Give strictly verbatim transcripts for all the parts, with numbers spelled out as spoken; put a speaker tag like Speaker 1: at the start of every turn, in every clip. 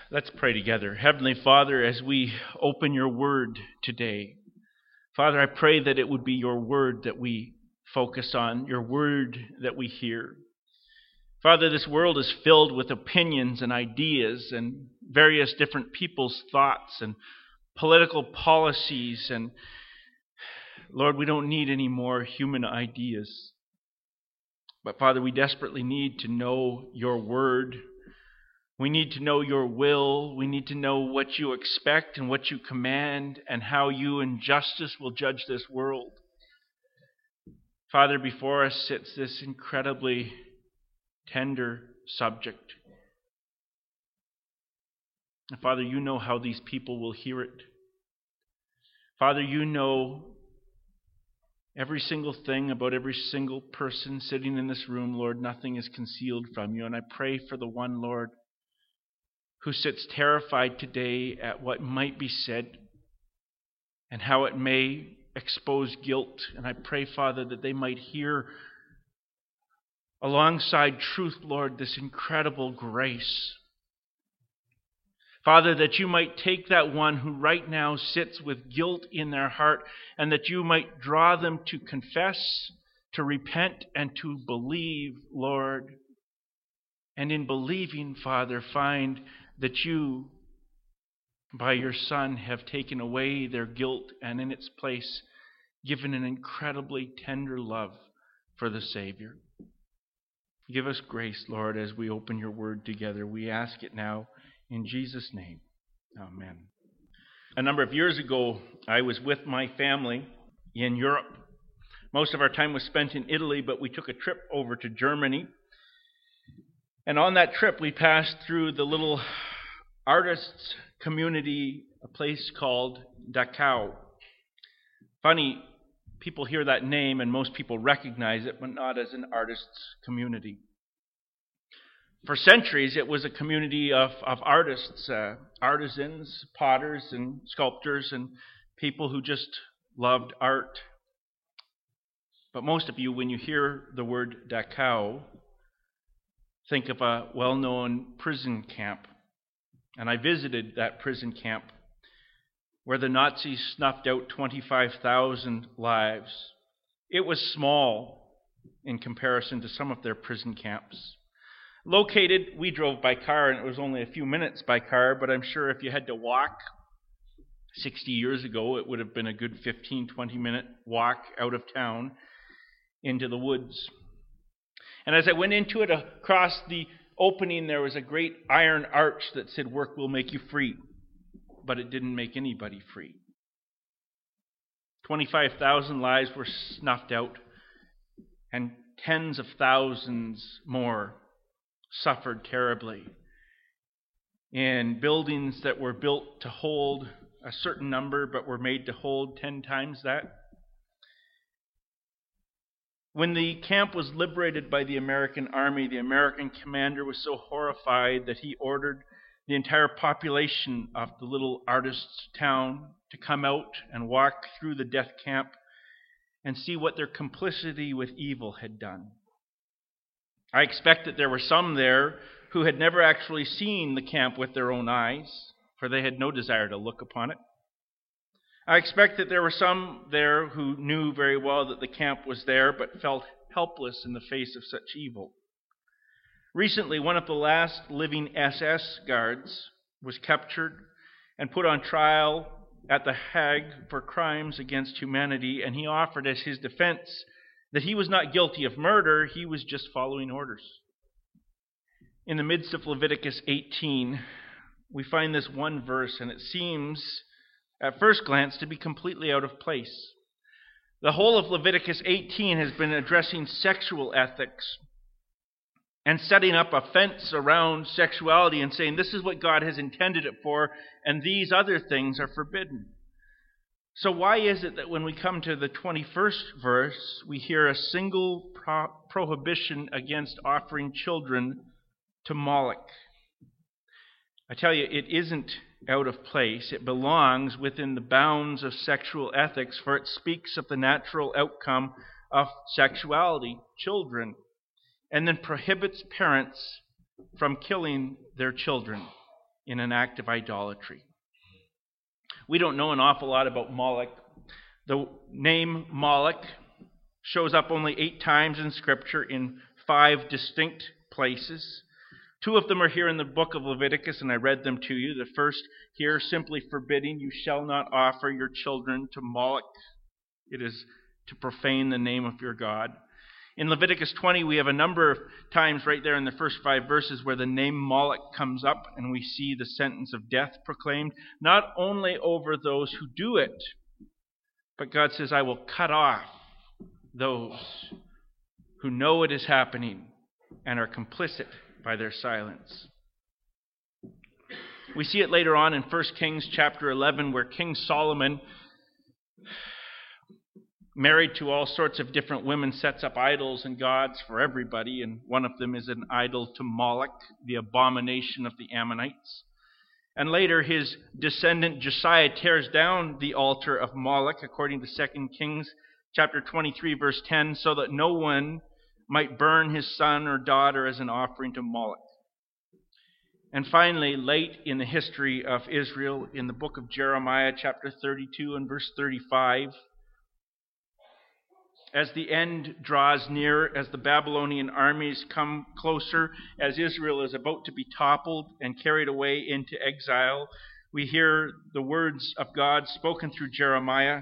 Speaker 1: Let's pray together. Heavenly Father, as we open your word today, Father, I pray that it would be your word that we focus on, your word that we hear. Father, this world is filled with opinions and ideas and various different people's thoughts and political policies. And Lord, we don't need any more human ideas. But Father, we desperately need to know your word. We need to know your will. We need to know what you expect and what you command and how you in justice will judge this world. Father, before us sits this incredibly tender subject. And Father, you know how these people will hear it. Father, you know every single thing about every single person sitting in this room. Lord, nothing is concealed from you. And I pray for the one, Lord, who sits terrified today at what might be said and how it may expose guilt. And I pray, Father, that they might hear alongside truth, Lord, this incredible grace. Father, that you might take that one who right now sits with guilt in their heart and that you might draw them to confess, to repent, and to believe, Lord. And in believing, Father, find that you, by your Son, have taken away their guilt and in its place given an incredibly tender love for the Savior. Give us grace, Lord, as we open your word together. We ask it now in Jesus' name. Amen. A number of years ago, I was with my family in Europe. Most of our time was spent in Italy, but we took a trip over to Germany. And on that trip, we passed through the little artists' community, a place called Dachau. Funny, people hear that name and most people recognize it, but not as an artists' community. For centuries, it was a community of, of artists, uh, artisans, potters, and sculptors, and people who just loved art. But most of you, when you hear the word Dachau, think of a well-known prison camp. And I visited that prison camp where the Nazis snuffed out twenty-five thousand lives. It was small in comparison to some of their prison camps. Located, we drove by car, and it was only a few minutes by car, but I'm sure if you had to walk sixty years ago, it would have been a good fifteen, twenty minute walk out of town into the woods. And as I went into it, across the opening, there was a great iron arch that said, "Work will make you free." But it didn't make anybody free. twenty-five thousand lives were snuffed out, and tens of thousands more suffered terribly in buildings that were built to hold a certain number, but were made to hold ten times that. When the camp was liberated by the American army, the American commander was so horrified that he ordered the entire population of the little artists' town to come out and walk through the death camp and see what their complicity with evil had done. I expect that there were some there who had never actually seen the camp with their own eyes, for they had no desire to look upon it. I expect that there were some there who knew very well that the camp was there, but felt helpless in the face of such evil. Recently, one of the last living S S guards was captured and put on trial at The Hague for crimes against humanity, and he offered as his defense that he was not guilty of murder, he was just following orders. In the midst of Leviticus eighteen, we find this one verse, and it seems at first glance to be completely out of place. The whole of Leviticus eighteen has been addressing sexual ethics and setting up a fence around sexuality and saying this is what God has intended it for, and these other things are forbidden. So why is it that when we come to the twenty-first verse, we hear a single pro- prohibition against offering children to Moloch? I tell you, it isn't out of place. It belongs within the bounds of sexual ethics, for it speaks of the natural outcome of sexuality, children, and then prohibits parents from killing their children. in an act of idolatry. We don't know an awful lot about Moloch. The name Moloch shows up only eight times in Scripture in five distinct places. Two of them are here in the book of Leviticus, and I read them to you. The first here, simply forbidding, you shall not offer your children to Moloch. It is to profane the name of your God. In Leviticus twenty, we have a number of times right there in the first five verses where the name Moloch comes up, and we see the sentence of death proclaimed, not only over those who do it, but God says, I will cut off those who know it is happening and are complicit by their silence. We see it later on in First Kings chapter eleven, where King Solomon, married to all sorts of different women, sets up idols and gods for everybody, and one of them is an idol to Moloch, the abomination of the Ammonites. And later his descendant Josiah tears down the altar of Moloch, according to Second Kings chapter twenty-three, verse ten, so that no one might burn his son or daughter as an offering to Moloch. And finally, late in the history of Israel, in the book of Jeremiah chapter thirty-two and verse thirty-five, as the end draws near, as the Babylonian armies come closer, as Israel is about to be toppled and carried away into exile, we hear the words of God spoken through Jeremiah,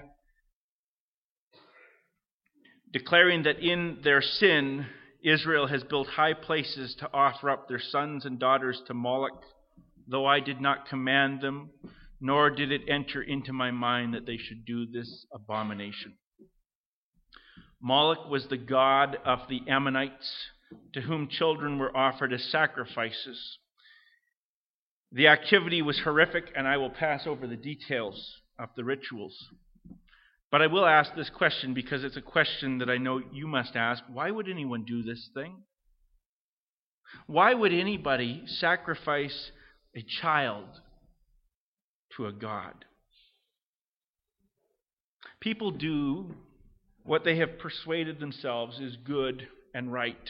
Speaker 1: declaring that in their sin, Israel has built high places to offer up their sons and daughters to Moloch, though I did not command them, nor did it enter into my mind that they should do this abomination. Moloch was the god of the Ammonites, to whom children were offered as sacrifices. The activity was horrific, and I will pass over the details of the rituals. But I will ask this question because it's a question that I know you must ask. Why would anyone do this thing? Why would anybody sacrifice a child to a god? People do what they have persuaded themselves is good and right.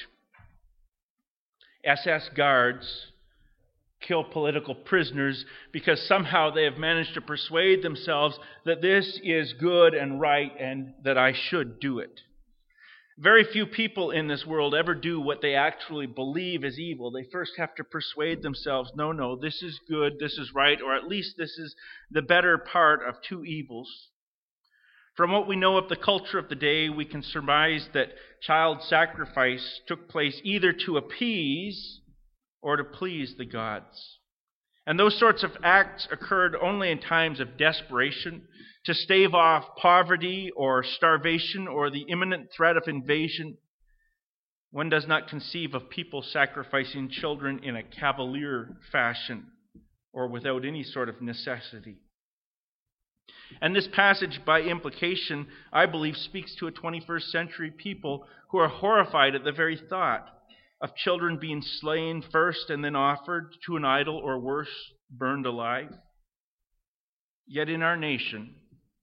Speaker 1: S S guards kill political prisoners because somehow they have managed to persuade themselves that this is good and right and that I should do it. Very few people in this world ever do what they actually believe is evil. They first have to persuade themselves, no, no, this is good, this is right, or at least this is the better part of two evils. From what we know of the culture of the day, we can surmise that child sacrifice took place either to appease or to please the gods. And those sorts of acts occurred only in times of desperation, to stave off poverty or starvation or the imminent threat of invasion. One does not conceive of people sacrificing children in a cavalier fashion or without any sort of necessity. And this passage, by implication, I believe, speaks to a twenty-first century people who are horrified at the very thought of children being slain first and then offered to an idol, or worse, burned alive. Yet in our nation,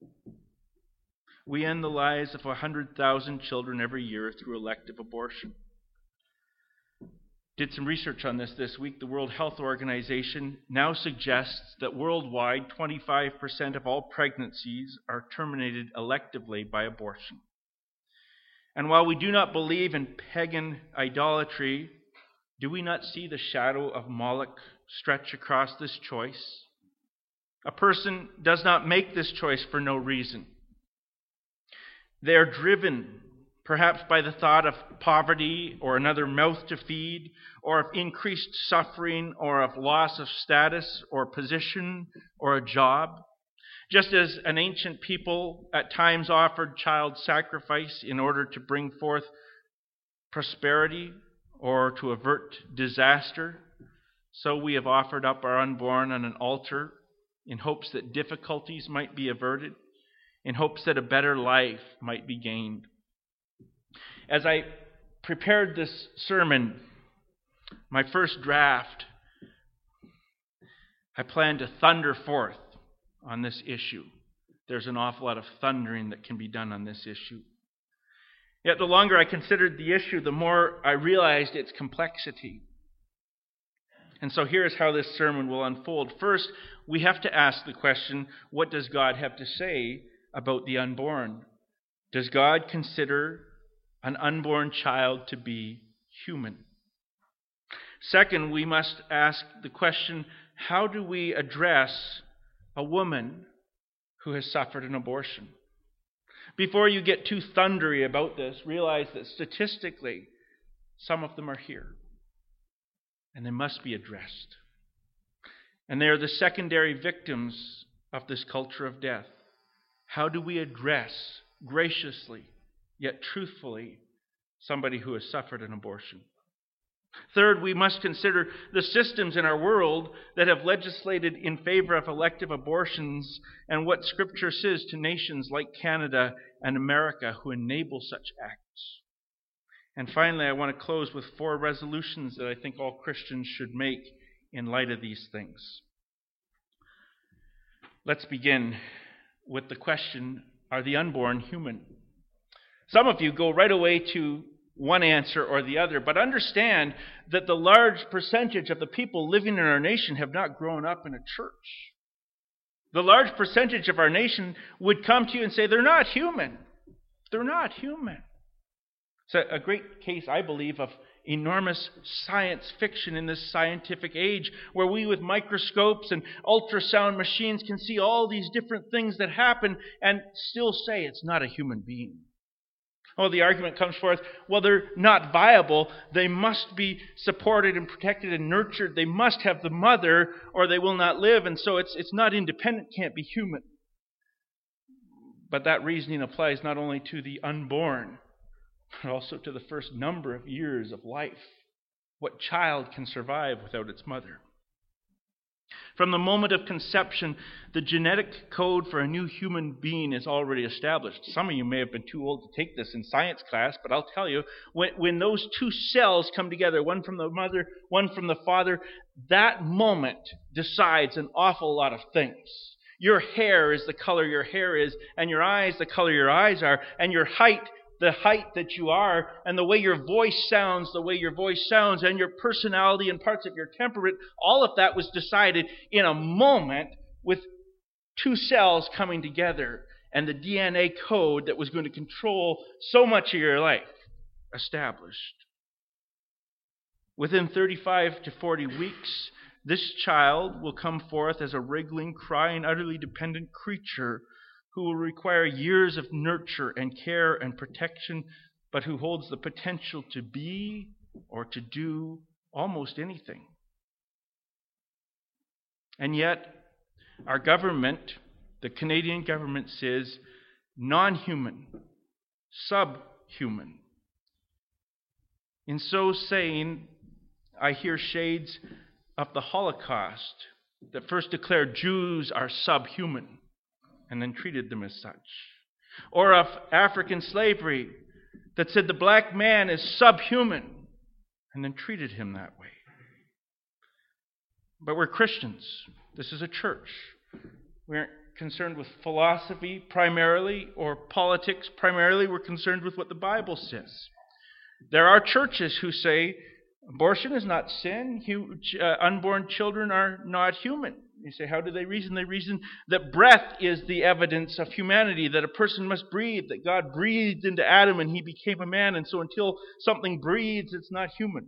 Speaker 1: we end the lives of one hundred thousand children every year through elective abortion. Did some research on this this week. The World Health Organization now suggests that worldwide, twenty-five percent of all pregnancies are terminated electively by abortion. And while we do not believe in pagan idolatry, do we not see the shadow of Moloch stretch across this choice? A person does not make this choice for no reason. They are driven perhaps by the thought of poverty or another mouth to feed, or of increased suffering, or of loss of status or position or a job. Just as an ancient people at times offered child sacrifice in order to bring forth prosperity or to avert disaster, so we have offered up our unborn on an altar in hopes that difficulties might be averted, in hopes that a better life might be gained. As I prepared this sermon, my first draft, I planned to thunder forth on this issue. There's an awful lot of thundering that can be done on this issue. Yet the longer I considered the issue, the more I realized its complexity. And so here's how this sermon will unfold. First, we have to ask the question, what does God have to say about the unborn? Does God consider an unborn child to be human? Second, we must ask the question, how do we address a woman who has suffered an abortion? Before you get too thundery about this, realize that statistically, some of them are here. And they must be addressed. And they are the secondary victims of this culture of death. How do we address graciously, yet truthfully, somebody who has suffered an abortion? Third, we must consider the systems in our world that have legislated in favor of elective abortions and what Scripture says to nations like Canada and America who enable such acts. And finally, I want to close with four resolutions that I think all Christians should make in light of these things. Let's begin with the question, are the unborn human? Some of you go right away to one answer or the other, but understand that the large percentage of the people living in our nation have not grown up in a church. The large percentage of our nation would come to you and say, they're not human. They're not human. It's a great case, I believe, of enormous science fiction in this scientific age, where we with microscopes and ultrasound machines can see all these different things that happen and still say it's not a human being. Oh, the argument comes forth, well, they're not viable. They must be supported and protected and nurtured. They must have the mother or they will not live. And so it's, it's not independent, can't be human. But that reasoning applies not only to the unborn, but also to the first number of years of life. What child can survive without its mother? From the moment of conception, the genetic code for a new human being is already established. Some of you may have been too old to take this in science class, but I'll tell you, when, when those two cells come together, one from the mother, one from the father, that moment decides an awful lot of things. Your hair is the color your hair is, and your eyes the color your eyes are, and your height the height that you are, and the way your voice sounds, the way your voice sounds, and your personality and parts of your temperament, all of that was decided in a moment with two cells coming together and the D N A code that was going to control so much of your life established. Within thirty-five to forty weeks, this child will come forth as a wriggling, crying, utterly dependent creature who will require years of nurture and care and protection, but who holds the potential to be or to do almost anything. And yet, our government, the Canadian government, says non-human, subhuman. In so saying, I hear shades of the Holocaust that first declared Jews are subhuman and then treated them as such. Or of African slavery that said the black man is subhuman and then treated him that way. But we're Christians. This is a church. We aren't concerned with philosophy primarily or politics primarily. We're concerned with what the Bible says. There are churches who say abortion is not sin. Huge, uh, unborn children are not human. You say, how do they reason? They reason that breath is the evidence of humanity, that a person must breathe, that God breathed into Adam and he became a man, and so until something breathes, it's not human.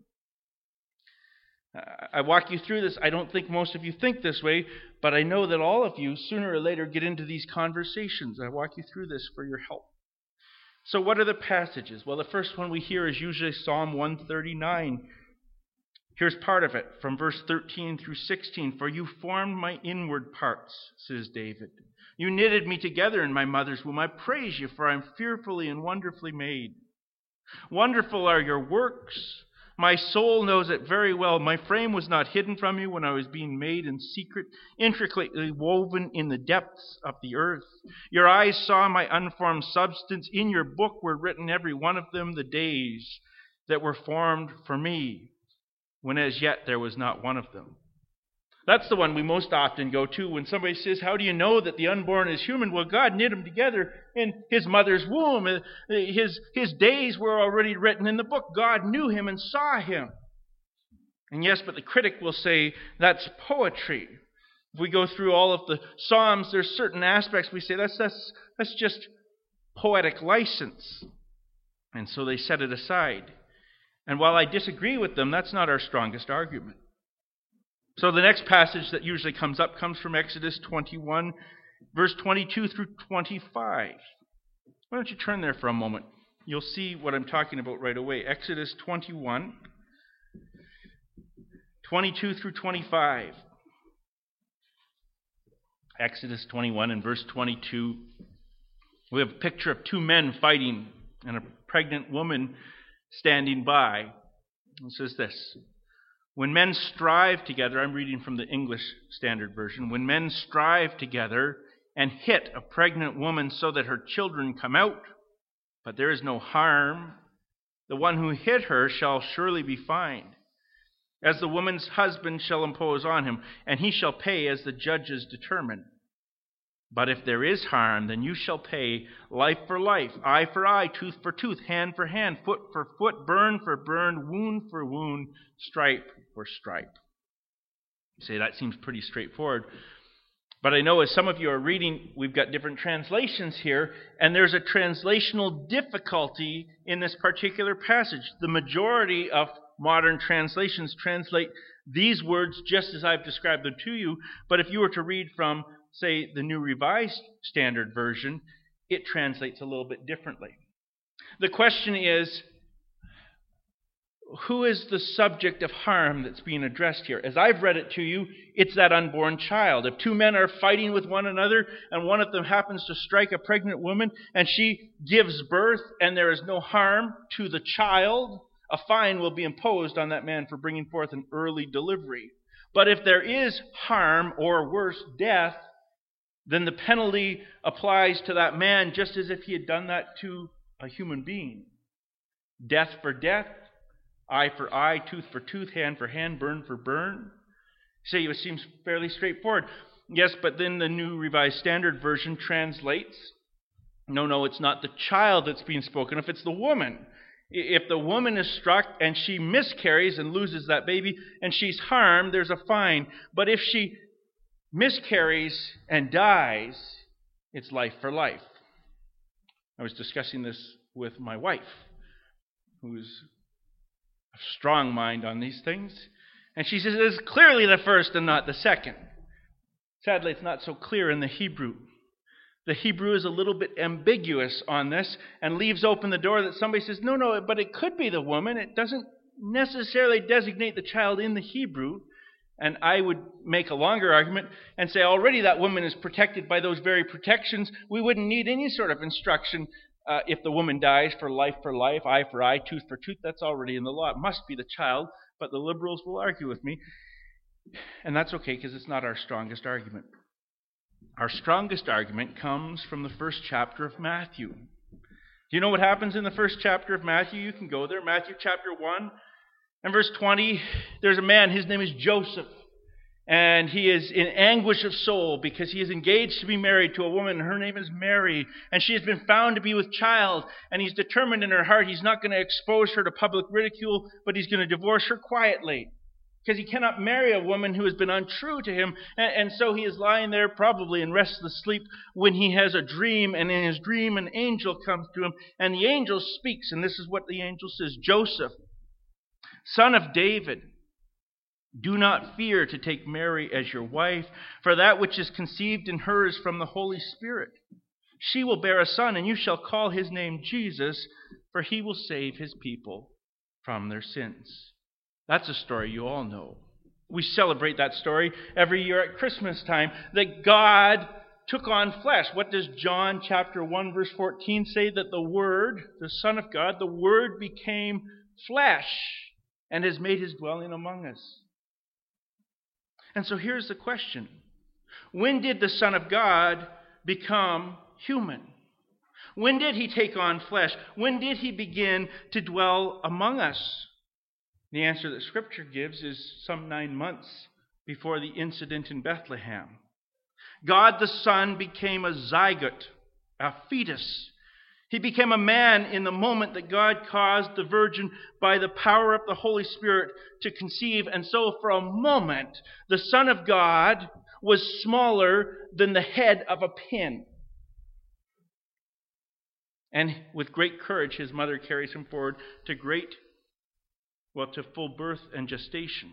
Speaker 1: I walk you through this. I don't think most of you think this way, but I know that all of you sooner or later get into these conversations. I walk you through this for your help. So what are the passages? Well, the first one we hear is usually Psalm one thirty-nine. Here's part of it from verse thirteen through sixteen. For you formed my inward parts, says David. You knitted me together in my mother's womb. I praise you, for I am fearfully and wonderfully made. Wonderful are your works. My soul knows it very well. My frame was not hidden from you when I was being made in secret, intricately woven in the depths of the earth. Your eyes saw my unformed substance. In your book were written, every one of them, the days that were formed for me, when as yet there was not one of them. That's the one we most often go to when somebody says, how do you know that the unborn is human? Well, God knit him together in his mother's womb. His, his days were already written in the book. God knew him and saw him. And yes, but the critic will say that's poetry. If we go through all of the Psalms, there's certain aspects we say that's that's that's just poetic license. And so they set it aside. And while I disagree with them, that's not our strongest argument. So the next passage that usually comes up comes from Exodus twenty-one, verse twenty-two through twenty-five. Why don't you turn there for a moment? You'll see what I'm talking about right away. Exodus twenty-one, twenty-two through twenty-five. Exodus twenty-one and verse twenty-two. We have a picture of two men fighting and a pregnant woman standing by. It says this: when men strive together, I'm reading from the English Standard Version, when men strive together and hit a pregnant woman so that her children come out, but there is no harm, the one who hit her shall surely be fined, as the woman's husband shall impose on him, and he shall pay as the judges determine. But if there is harm, then you shall pay life for life, eye for eye, tooth for tooth, hand for hand, foot for foot, burn for burn, wound for wound, stripe for stripe. You say that seems pretty straightforward. But I know as some of you are reading, we've got different translations here, and there's a translational difficulty in this particular passage. The majority of modern translations translate these words just as I've described them to you, but if you were to read from, say, the New Revised Standard Version, it translates a little bit differently. The question is, who is the subject of harm that's being addressed here? As I've read it to you, it's that unborn child. If two men are fighting with one another and one of them happens to strike a pregnant woman and she gives birth and there is no harm to the child, a fine will be imposed on that man for bringing forth an early delivery. But if there is harm, or worse, death, then the penalty applies to that man just as if he had done that to a human being. Death for death, eye for eye, tooth for tooth, hand for hand, burn for burn. Say, it seems fairly straightforward. Yes, but then the New Revised Standard Version translates, no, no, it's not the child that's being spoken of, it's the woman. If the woman is struck and she miscarries and loses that baby and she's harmed, there's a fine. But if she miscarries and dies, it's life for life. I was discussing this with my wife, who's a strong mind on these things, and she says it's clearly the first and not the second. Sadly, it's not so clear in the Hebrew. The Hebrew is a little bit ambiguous on this and leaves open the door that somebody says, no, no, but it could be the woman. It doesn't necessarily designate the child in the Hebrew. And I would make a longer argument and say already that woman is protected by those very protections. We wouldn't need any sort of instruction uh, if the woman dies for life for life, eye for eye, tooth for tooth. That's already in the law. It must be the child, but the liberals will argue with me. And that's okay because it's not our strongest argument. Our strongest argument comes from the first chapter of Matthew. Do you know what happens in the first chapter of Matthew? You can go there. Matthew chapter one and verse twenty. There's a man, his name is Joseph. And he is in anguish of soul because he is engaged to be married to a woman. Her name is Mary. And she has been found to be with child. And he's determined in her heart he's not going to expose her to public ridicule, but he's going to divorce her quietly. Because he cannot marry a woman who has been untrue to him. And, and so he is lying there probably in restless sleep when he has a dream. And in his dream an angel comes to him. And the angel speaks. And this is what the angel says. Joseph, son of David, do not fear to take Mary as your wife. For that which is conceived in her is from the Holy Spirit. She will bear a son, and you shall call his name Jesus. For he will save his people from their sins. That's a story you all know. We celebrate that story every year at Christmas time, that God took on flesh. What does John chapter one verse fourteen say? That the Word, the Son of God, the Word became flesh and has made his dwelling among us. And so here's the question. When did the Son of God become human? When did he take on flesh? When did he begin to dwell among us? The answer that Scripture gives is some nine months before the incident in Bethlehem. God the Son became a zygote, a fetus. He became a man in the moment that God caused the virgin by the power of the Holy Spirit to conceive. And so for a moment, the Son of God was smaller than the head of a pin. And with great courage, his mother carries him forward to great, well, to full birth and gestation.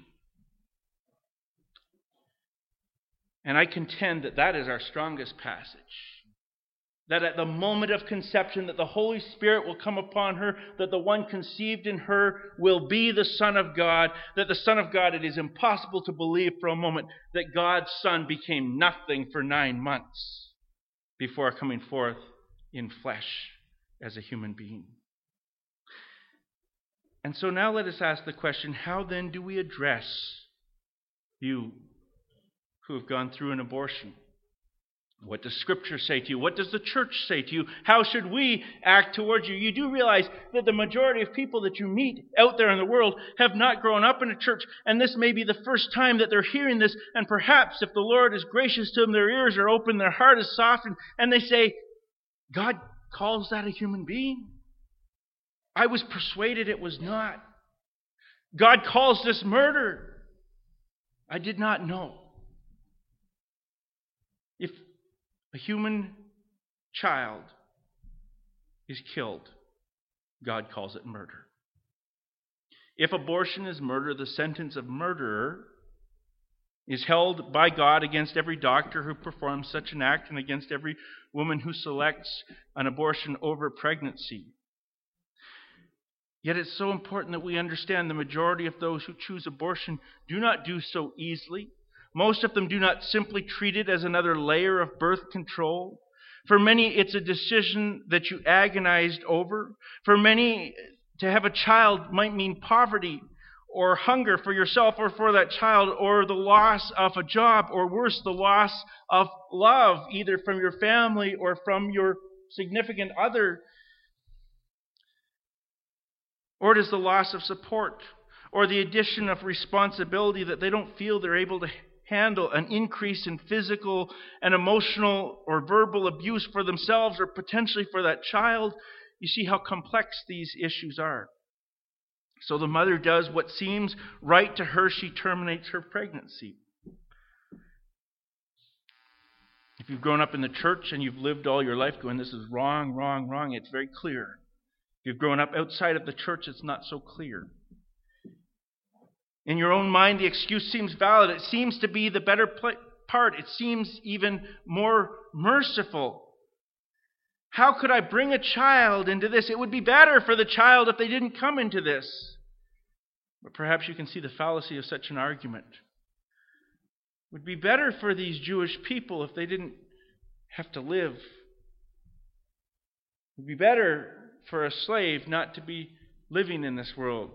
Speaker 1: And I contend that that is our strongest passage. That at the moment of conception, that the Holy Spirit will come upon her, that the one conceived in her will be the Son of God, that the Son of God, it is impossible to believe for a moment that God's Son became nothing for nine months before coming forth in flesh as a human being. And so now let us ask the question, how then do we address you who have gone through an abortion? What does Scripture say to you? What does the church say to you? How should we act towards you? You do realize that the majority of people that you meet out there in the world have not grown up in a church, and this may be the first time that they're hearing this, and perhaps if the Lord is gracious to them, their ears are open, their heart is softened, and they say, God calls that a human being? I was persuaded it was not. God calls this murder. I did not know. If a human child is killed, God calls it murder. If abortion is murder, the sentence of murderer is held by God against every doctor who performs such an act and against every woman who selects an abortion over pregnancy. Yet it's so important that we understand the majority of those who choose abortion do not do so easily. Most of them do not simply treat it as another layer of birth control. For many, it's a decision that you agonized over. For many, to have a child might mean poverty or hunger for yourself or for that child, or the loss of a job, or worse, the loss of love, either from your family or from your significant other. Or it is the loss of support, or the addition of responsibility that they don't feel they're able to handle, an increase in physical and emotional or verbal abuse for themselves or potentially for that child. You see how complex these issues are. So the mother does what seems right to her. She terminates her pregnancy. If you've grown up in the church and you've lived all your life going, this is wrong, wrong, wrong, it's very clear. If you've grown up outside of the church, it's not so clear. In your own mind, the excuse seems valid. It seems to be the better part. It seems even more merciful. How could I bring a child into this? It would be better for the child if they didn't come into this. But perhaps you can see the fallacy of such an argument. It would be better for these Jewish people if they didn't have to live. It would be better for a slave not to be living in this world.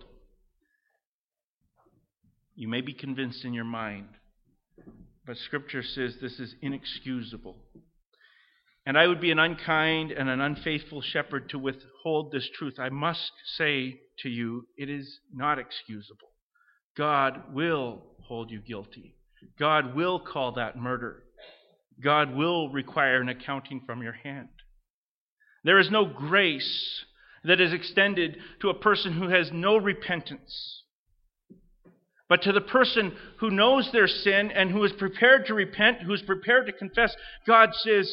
Speaker 1: You may be convinced in your mind, but Scripture says this is inexcusable. And I would be an unkind and an unfaithful shepherd to withhold this truth. I must say to you, it is not excusable. God will hold you guilty. God will call that murder. God will require an accounting from your hand. There is no grace that is extended to a person who has no repentance. But to the person who knows their sin and who is prepared to repent, who is prepared to confess, God says,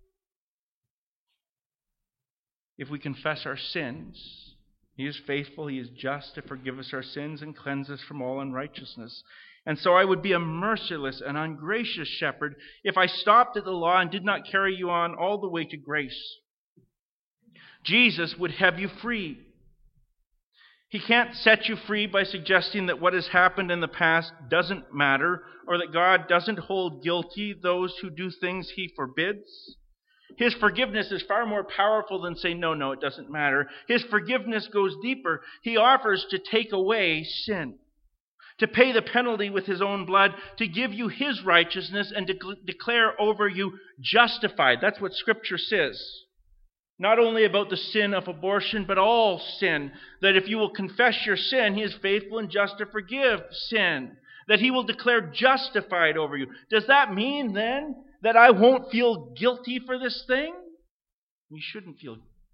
Speaker 1: if we confess our sins, He is faithful, He is just to forgive us our sins and cleanse us from all unrighteousness. And so I would be a merciless and ungracious shepherd if I stopped at the law and did not carry you on all the way to grace. Jesus would have you free. He can't set you free by suggesting that what has happened in the past doesn't matter, or that God doesn't hold guilty those who do things He forbids. His forgiveness is far more powerful than saying, no, no, it doesn't matter. His forgiveness goes deeper. He offers to take away sin, to pay the penalty with His own blood, to give you His righteousness, and to declare over you justified. That's what Scripture says. Not only about the sin of abortion, but all sin. That if you will confess your sin, He is faithful and just to forgive sin. That He will declare justified over you. Does that mean then that I won't feel guilty for this thing? You shouldn't feel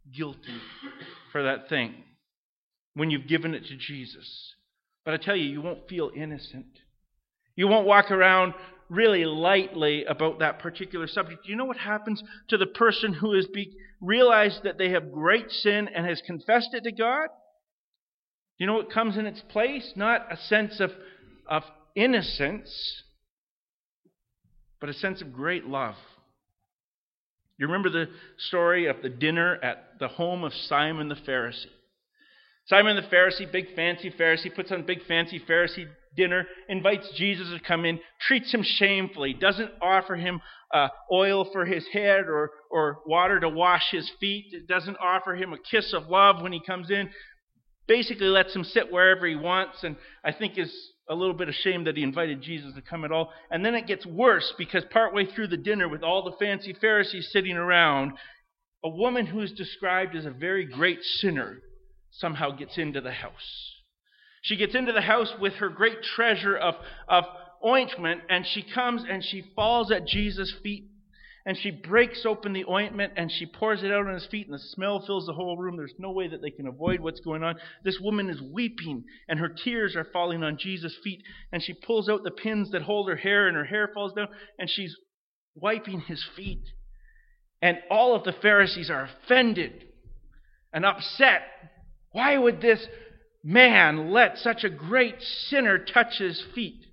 Speaker 1: guilty for that thing when you've given it to Jesus. But I tell you, you won't feel innocent. You won't walk around really lightly about that particular subject. You know what happens to the person who has be, realized that they have great sin and has confessed it to God? You know what comes in its place? Not a sense of, of innocence, but a sense of great love. You remember the story of the dinner at the home of Simon the Pharisee? Simon the Pharisee, big fancy Pharisee, puts on a big fancy Pharisee dinner, invites Jesus to come in, treats him shamefully, doesn't offer him uh, oil for his head or, or water to wash his feet, doesn't offer him a kiss of love when he comes in, basically lets him sit wherever he wants, and I think is a little bit ashamed that he invited Jesus to come at all. And then it gets worse, because partway through the dinner, with all the fancy Pharisees sitting around, a woman who is described as a very great sinner somehow gets into the house. She gets into the house with her great treasure of, of ointment, and she comes and she falls at Jesus' feet, and she breaks open the ointment and she pours it out on his feet, and the smell fills the whole room. There's no way that they can avoid what's going on. This woman is weeping, and her tears are falling on Jesus' feet, and she pulls out the pins that hold her hair, and her hair falls down, and she's wiping his feet. And all of the Pharisees are offended and upset. Why would this man let such a great sinner touch his feet?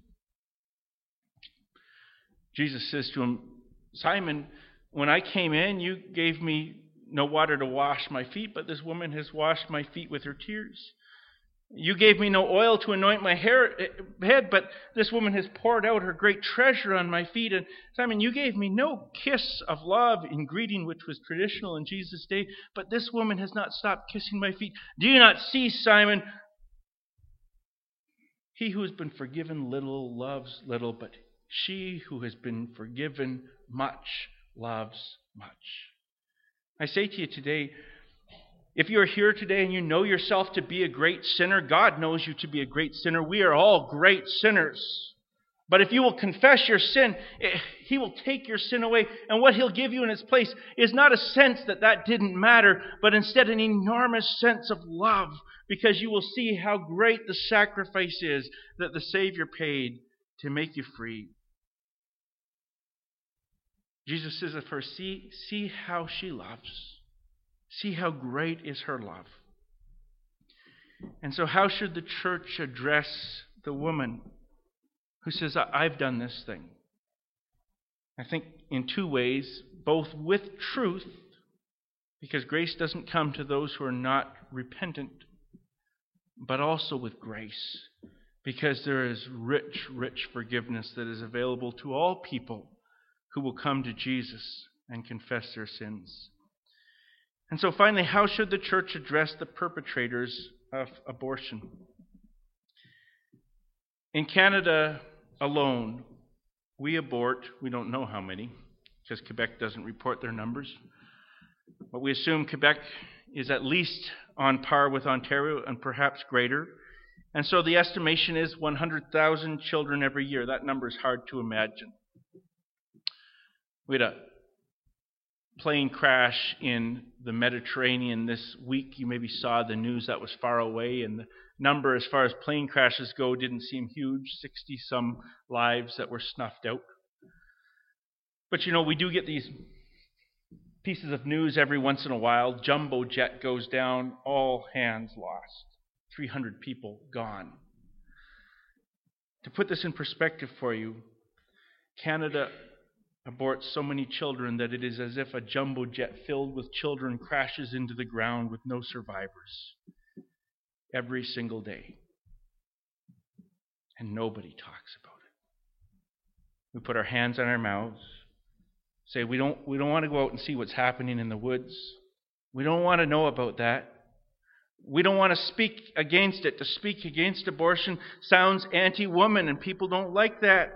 Speaker 1: Jesus says to him, Simon, when I came in, you gave me no water to wash my feet, but this woman has washed my feet with her tears. You gave me no oil to anoint my hair, head, but this woman has poured out her great treasure on my feet. And Simon, you gave me no kiss of love in greeting, which was traditional in Jesus' day, but this woman has not stopped kissing my feet. Do you not see, Simon? He who has been forgiven little loves little, but she who has been forgiven much loves much. I say to you today, if you are here today and you know yourself to be a great sinner, God knows you to be a great sinner. We are all great sinners. But if you will confess your sin, He will take your sin away. And what He'll give you in its place is not a sense that that didn't matter, but instead an enormous sense of love, because you will see how great the sacrifice is that the Savior paid to make you free. Jesus says of her, see, see how she loves. See how great is her love. And so how should the church address the woman who says, I've done this thing? I think in two ways, both with truth, because grace doesn't come to those who are not repentant, but also with grace, because there is rich, rich forgiveness that is available to all people who will come to Jesus and confess their sins. And so finally, how should the church address the perpetrators of abortion? In Canada alone, we abort, we don't know how many, because Quebec doesn't report their numbers, but we assume Quebec is at least on par with Ontario and perhaps greater. And so the estimation is one hundred thousand children every year. That number is hard to imagine. We had a plane crash in the Mediterranean this week. You maybe saw the news. That was far away, and the number as far as plane crashes go didn't seem huge, sixty-some lives that were snuffed out. But you know, we do get these pieces of news every once in a while. Jumbo jet goes down, all hands lost. three hundred people gone. To put this in perspective for you, Canada aborts so many children that it is as if a jumbo jet filled with children crashes into the ground with no survivors every single day. And nobody talks about it. We put our hands on our mouths, say we don't we don't want to go out and see what's happening in the woods. We don't want to know about that. We don't want to speak against it. To speak against abortion sounds anti-woman, and people don't like that.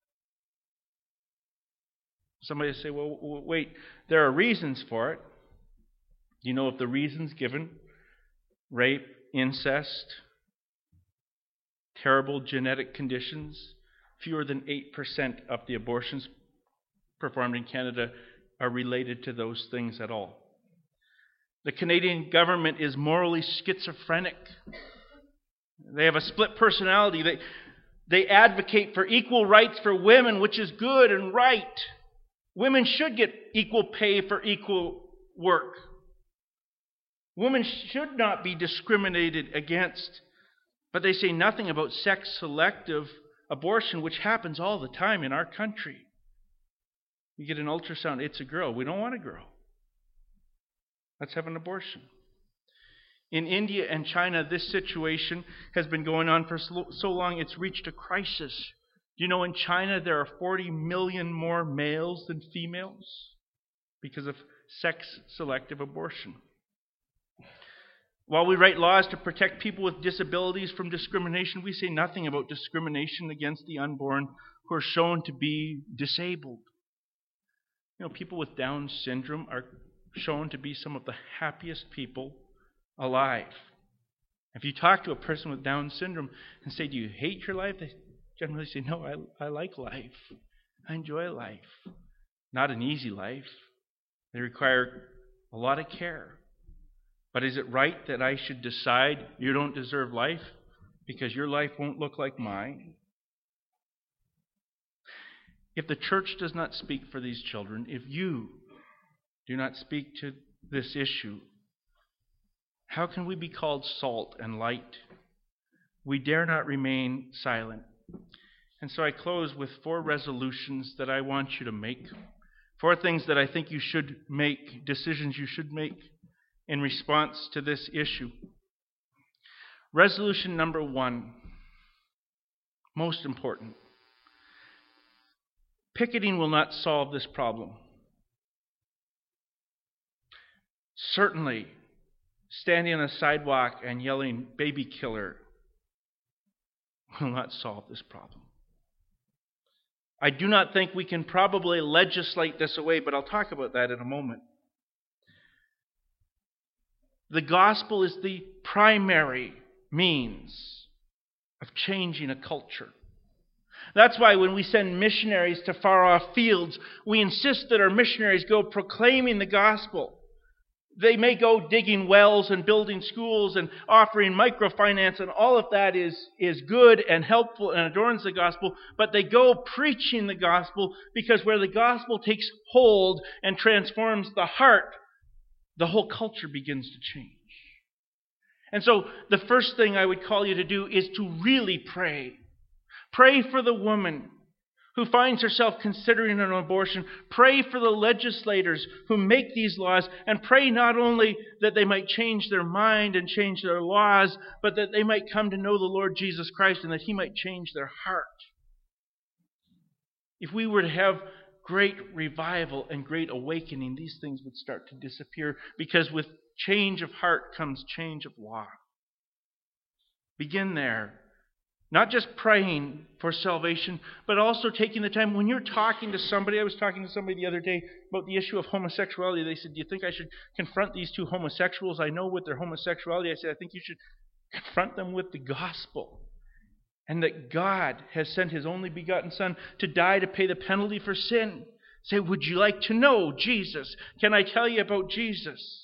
Speaker 1: Somebody will say, well, wait, there are reasons for it. You know of the reasons given? Rape, incest, terrible genetic conditions. Fewer than eight percent of the abortions performed in Canada are related to those things at all. The Canadian government is morally schizophrenic. They have a split personality. They, they advocate for equal rights for women, which is good and right. Women should get equal pay for equal work. Women should not be discriminated against. But they say nothing about sex-selective abortion, which happens all the time in our country. You get an ultrasound, it's a girl. We don't want a girl. Let's have an abortion. In India and China, this situation has been going on for so long it's reached a crisis. Do you know in China there are forty million more males than females because of sex-selective abortion? While we write laws to protect people with disabilities from discrimination, we say nothing about discrimination against the unborn who are shown to be disabled. You know, people with Down syndrome are shown to be some of the happiest people alive. If you talk to a person with Down syndrome and say, do you hate your life? They generally say, no, I, I like life. I enjoy life. Not an easy life. They require a lot of care. But is it right that I should decide you don't deserve life because your life won't look like mine? If the church does not speak for these children, if you do not speak to this issue, how can we be called salt and light? We dare not remain silent. And so I close with four resolutions that I want you to make. Four things that I think you should make, decisions you should make in response to this issue. Resolution number one, most important. Picketing will not solve this problem. Certainly, standing on a sidewalk and yelling, baby killer, will not solve this problem. I do not think we can probably legislate this away, but I'll talk about that in a moment. The gospel is the primary means of changing a culture. That's why when we send missionaries to far-off fields, we insist that our missionaries go proclaiming the gospel. They may go digging wells and building schools and offering microfinance, and all of that is, is good and helpful and adorns the gospel, but they go preaching the gospel because where the gospel takes hold and transforms the heart, the whole culture begins to change. And so the first thing I would call you to do is to really pray. Pray for the woman who finds herself considering an abortion. Pray for the legislators who make these laws, and pray not only that they might change their mind and change their laws, but that they might come to know the Lord Jesus Christ and that He might change their heart. If we were to have great revival and great awakening, these things would start to disappear, because with change of heart comes change of law. Begin there. Not just praying for salvation, but also taking the time. When you're talking to somebody, I was talking to somebody the other day about the issue of homosexuality. They said, do you think I should confront these two homosexuals I know with their homosexuality? I said, I think you should confront them with the gospel. And that God has sent His only begotten Son to die to pay the penalty for sin. Say, would you like to know Jesus? Can I tell you about Jesus?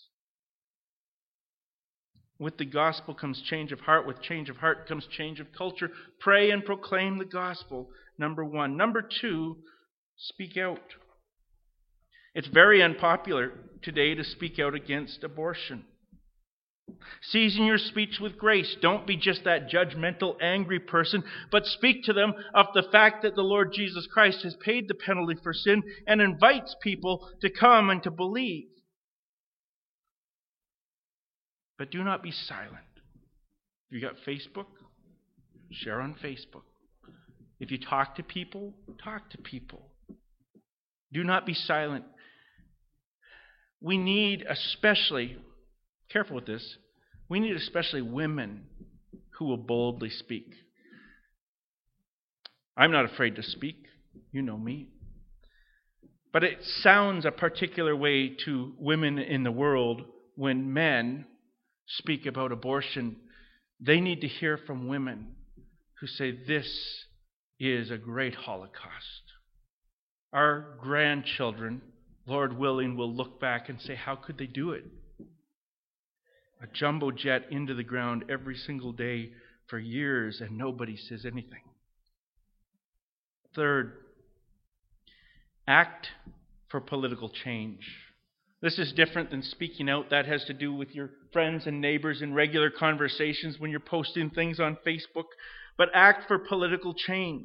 Speaker 1: With the gospel comes change of heart. With change of heart comes change of culture. Pray and proclaim the gospel, number one. Number two, speak out. It's very unpopular today to speak out against abortion. Season your speech with grace. Don't be just that judgmental, angry person, but speak to them of the fact that the Lord Jesus Christ has paid the penalty for sin and invites people to come and to believe. But do not be silent. If you got Facebook, share on Facebook. If you talk to people, talk to people. Do not be silent. We need especially, careful with this, we need especially women who will boldly speak. I'm not afraid to speak. You know me. But it sounds a particular way to women in the world when men speak about abortion. They need to hear from women who say, this is a great Holocaust. Our grandchildren, Lord willing, will look back and say, how could they do it? a jumbo jet into the ground every single day for years and nobody says anything. Third, act for political change. This is different than speaking out. That has to do with your friends and neighbors in regular conversations when you're posting things on Facebook. But act for political change.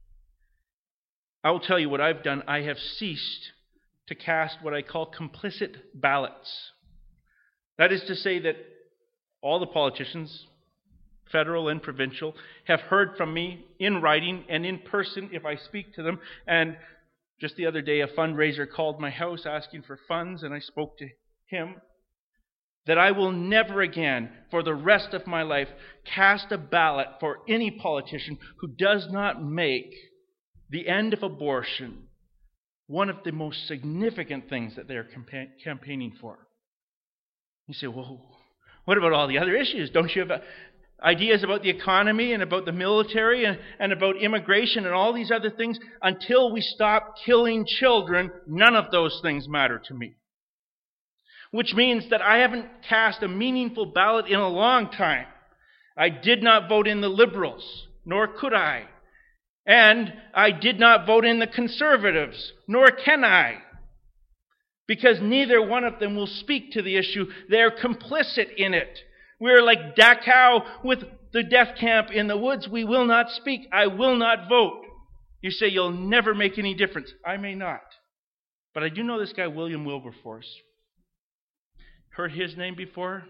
Speaker 1: I will tell you what I've done. I have ceased to cast what I call complicit ballots. That is to say that all the politicians, federal and provincial, have heard from me in writing and in person if I speak to them. And just the other day, a fundraiser called my house asking for funds, and I spoke to him. That I will never again, for the rest of my life, cast a ballot for any politician who does not make the end of abortion one of the most significant things that they're campa- campaigning for. You say, well, what about all the other issues? Don't you have a ideas about the economy and about the military and, and about immigration and all these other things? Until we stop killing children, none of those things matter to me. Which means that I haven't cast a meaningful ballot in a long time. I did not vote in the Liberals, nor could I. And I did not vote in the Conservatives, nor can I. Because neither one of them will speak to the issue. They're complicit in it. We're like Dachau with the death camp in the woods. We will not speak. I will not vote. You say you'll never make any difference. I may not. But I do know this guy, William Wilberforce. Heard his name before?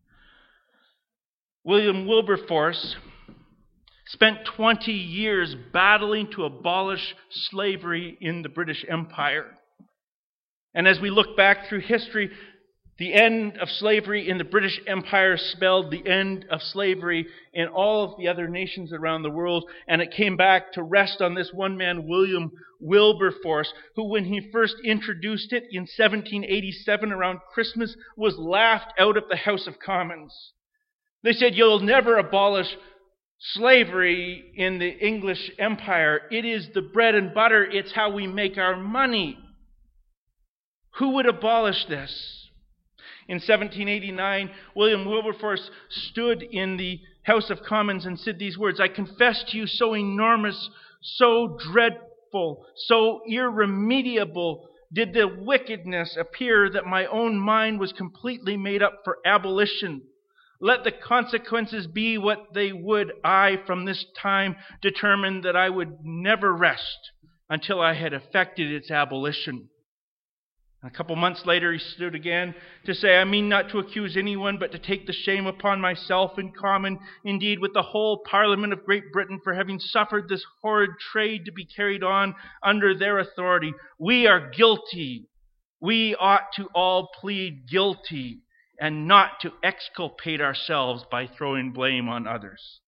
Speaker 1: William Wilberforce spent twenty years battling to abolish slavery in the British Empire. And as we look back through history, the end of slavery in the British Empire spelled the end of slavery in all of the other nations around the world. And it came back to rest on this one man, William Wilberforce, who when he first introduced it in seventeen eighty-seven around Christmas was laughed out of the House of Commons. They said, you'll never abolish slavery in the English Empire. It is the bread and butter. It's how we make our money. Who would abolish this? In seventeen eighty-nine, William Wilberforce stood in the House of Commons and said these words, I confess to you, so enormous, so dreadful, so irremediable did the wickedness appear that my own mind was completely made up for abolition. Let the consequences be what they would, I from this time determined that I would never rest until I had effected its abolition. A couple months later, he stood again to say, I mean not to accuse anyone, but to take the shame upon myself in common, indeed, with the whole Parliament of Great Britain for having suffered this horrid trade to be carried on under their authority. We are guilty. We ought to all plead guilty and not to exculpate ourselves by throwing blame on others.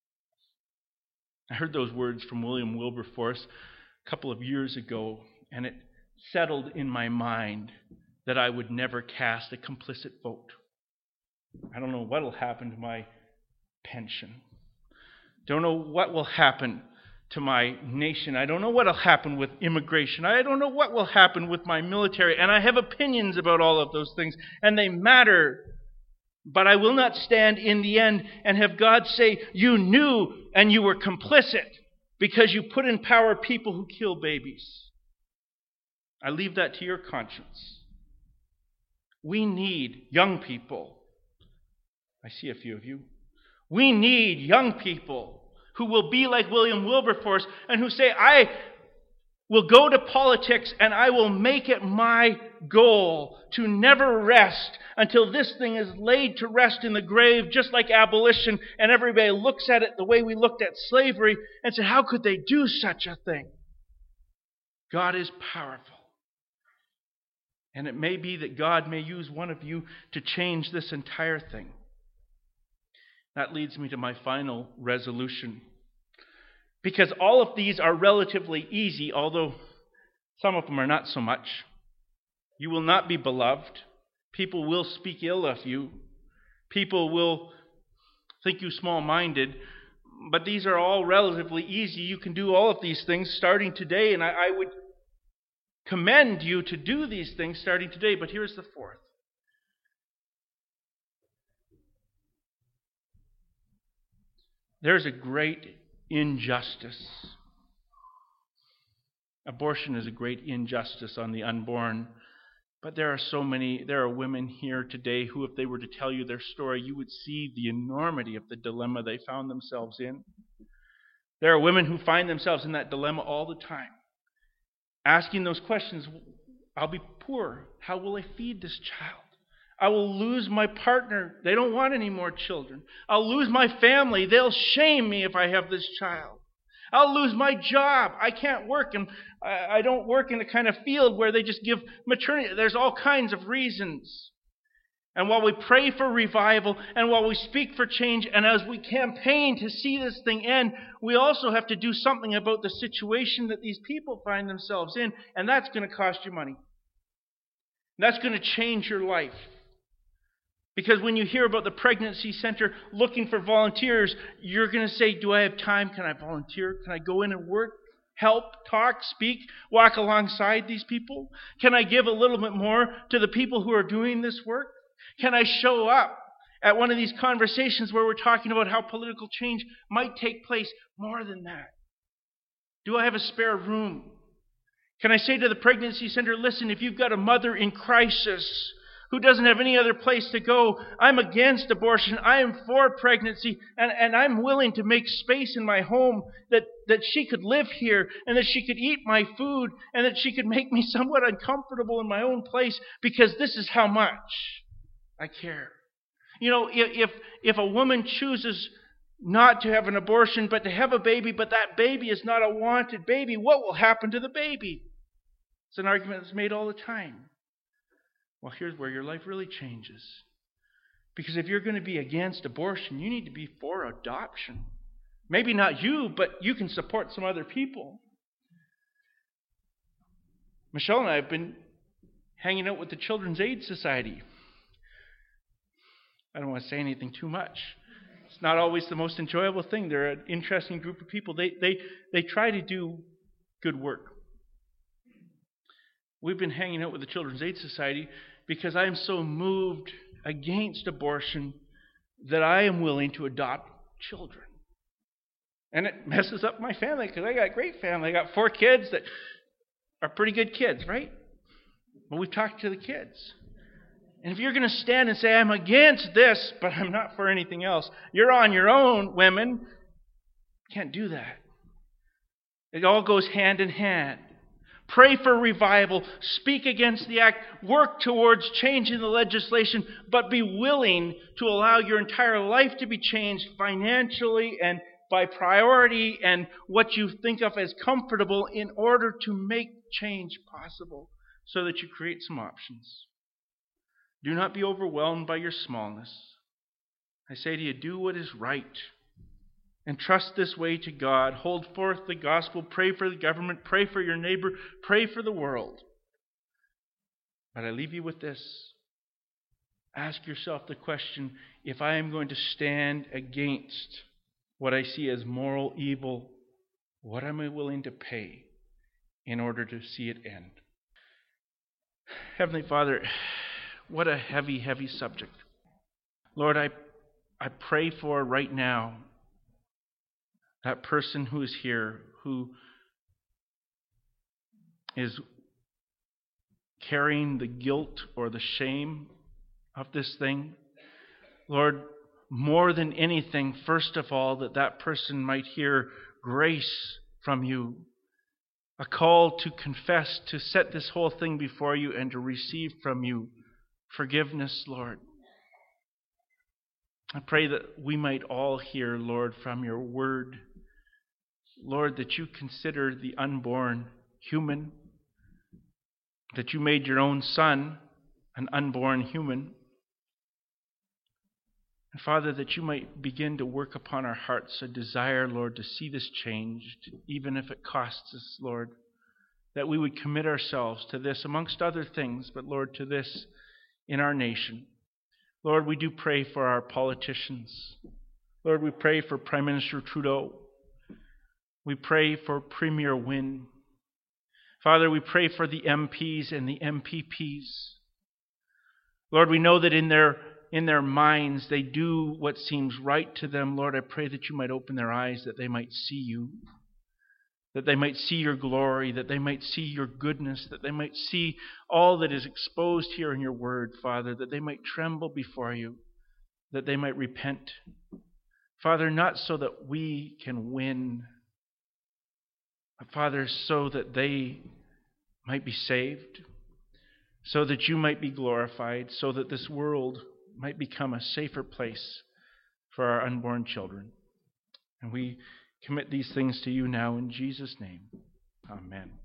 Speaker 1: I heard those words from William Wilberforce a couple of years ago, and it settled in my mind that I would never cast a complicit vote. I don't know what will happen to my pension. Don't know what will happen to my nation. I don't know what will happen with immigration. I don't know what will happen with my military. And I have opinions about all of those things, and they matter. But I will not stand in the end and have God say, you knew and you were complicit because you put in power people who kill babies. I leave that to your conscience. We need young people. I see a few of you. We need young people who will be like William Wilberforce and who say, I will go to politics and I will make it my goal to never rest until this thing is laid to rest in the grave, just like abolition, and everybody looks at it the way we looked at slavery and say, how could they do such a thing? God is powerful. And it may be that God may use one of you to change this entire thing. That leads me to my final resolution. Because all of these are relatively easy, although some of them are not so much. You will not be beloved. People will speak ill of you. People will think you small-minded. But these are all relatively easy. You can do all of these things starting today, and I, I would commend you to do these things starting today. But here's the fourth. There's a great injustice. Abortion is a great injustice on the unborn. But there are so many, there are women here today who, if they were to tell you their story, you would see the enormity of the dilemma they found themselves in. There are women who find themselves in that dilemma all the time, asking those questions. I'll be poor. How will I feed this child? I will lose my partner. They don't want any more children. I'll lose my family. They'll shame me if I have this child. I'll lose my job. I can't work, and I don't work in a kind of field where they just give maternity. There's all kinds of reasons. And while we pray for revival, and while we speak for change, and as we campaign to see this thing end, we also have to do something about the situation that these people find themselves in, and that's going to cost you money. That's going to change your life. Because when you hear about the pregnancy center looking for volunteers, you're going to say, do I have time? Can I volunteer? Can I go in and work, help, talk, speak, walk alongside these people? Can I give a little bit more to the people who are doing this work? Can I show up at one of these conversations where we're talking about how political change might take place? More than that, do I have a spare room? Can I say to the pregnancy center, listen, if you've got a mother in crisis who doesn't have any other place to go, I'm against abortion, I am for pregnancy, and, and I'm willing to make space in my home that, that she could live here, and that she could eat my food, and that she could make me somewhat uncomfortable in my own place, because this is how much I care. You know, if if a woman chooses not to have an abortion, but to have a baby, but that baby is not a wanted baby, what will happen to the baby? It's an argument that's made all the time. Well, here's where your life really changes. Because if you're going to be against abortion, you need to be for adoption. Maybe not you, but you can support some other people. Michelle and I have been hanging out with the Children's Aid Society. I don't want to say anything too much. It's not always the most enjoyable thing. They're an interesting group of people. They, they, they try to do good work. We've been hanging out with the Children's Aid Society because I am so moved against abortion that I am willing to adopt children. And it messes up my family because I got a great family. I got four kids that are pretty good kids, right? But we've talked to the kids. And if you're going to stand and say, I'm against this, but I'm not for anything else, you're on your own, women. You can't do that. It all goes hand in hand. Pray for revival, speak against the act, work towards changing the legislation, but be willing to allow your entire life to be changed financially and by priority and what you think of as comfortable in order to make change possible so that you create some options. Do not be overwhelmed by your smallness. I say to you, do what is right. And trust this way to God. Hold forth the gospel. Pray for the government. Pray for your neighbor. Pray for the world. But I leave you with this. Ask yourself the question, if I am going to stand against what I see as moral evil, what am I willing to pay in order to see it end? Heavenly Father, what a heavy, heavy subject. Lord, I, I pray for right now that person who is here, who is carrying the guilt or the shame of this thing. Lord, more than anything, first of all, that that person might hear grace from you, a call to confess, to set this whole thing before you and to receive from you forgiveness, Lord. I pray that we might all hear, Lord, from your word, Lord, that you consider the unborn human, that you made your own son an unborn human. And Father, that you might begin to work upon our hearts a desire, Lord, to see this changed, even if it costs us, Lord, that we would commit ourselves to this amongst other things, but Lord, to this in our nation. Lord, we do pray for our politicians. Lord, we pray for Prime Minister Trudeau. We pray for Premier Wynne. Father, we pray for the M Ps and the M P Ps. Lord, we know that in their in their minds they do what seems right to them, Lord, I pray that you might open their eyes, that they might see you, that they might see your glory, that they might see your goodness, that they might see all that is exposed here in your word, Father, that they might tremble before you, that they might repent. Father, not so that we can win, but Father, so that they might be saved, so that you might be glorified, so that this world might become a safer place for our unborn children. And we commit these things to you now in Jesus' name. Amen.